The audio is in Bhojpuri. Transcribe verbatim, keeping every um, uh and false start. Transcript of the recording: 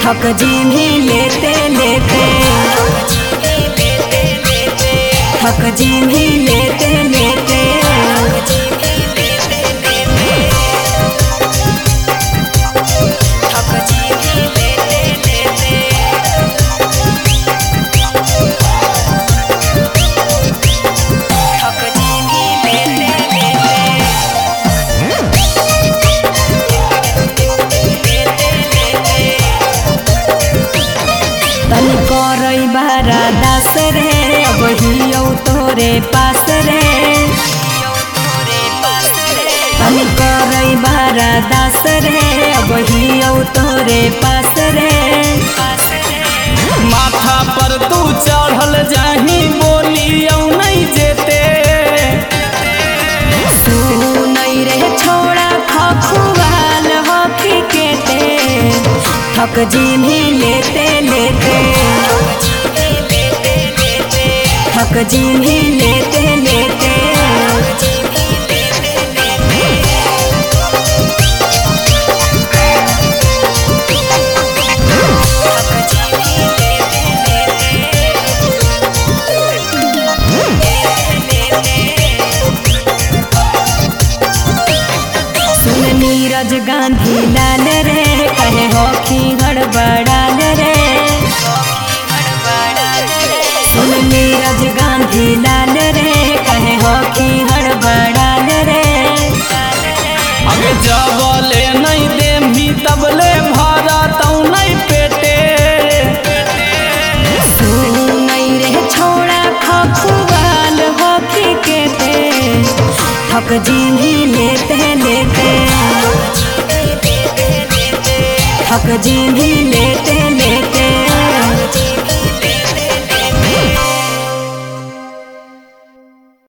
थक जिन्ही लेते लेते थक जिन्ही लेते लेते थक जिन्ही लेते लेते थक जिन्ही लेते लेते तनी करई बारा दास रे अब हियौ तोरे पास रे तनी करई बारा दास रे अब हियौ तोरे पास रे माथा पर तू चढ़ल जाही बोलियौ नहीं जेते सुनई रे छोड़ा खखुआल हकी केते थक जिन्ही लेते लेते थक जिन्ही लेते लेते सुन नीरज गांधी लाल रे कहे होखी हड़बड़ाल रे सुन नीरज गांधी लाल रे कहे होखी हड़बड़ाल रे अगे जबले नहीं देमी तबले भरा तौ नहीं पेटे सुनई रे छोड़ा खखुआल होखी केते थक जिन्ही लेते लेते थक जिन्ही लेते लेते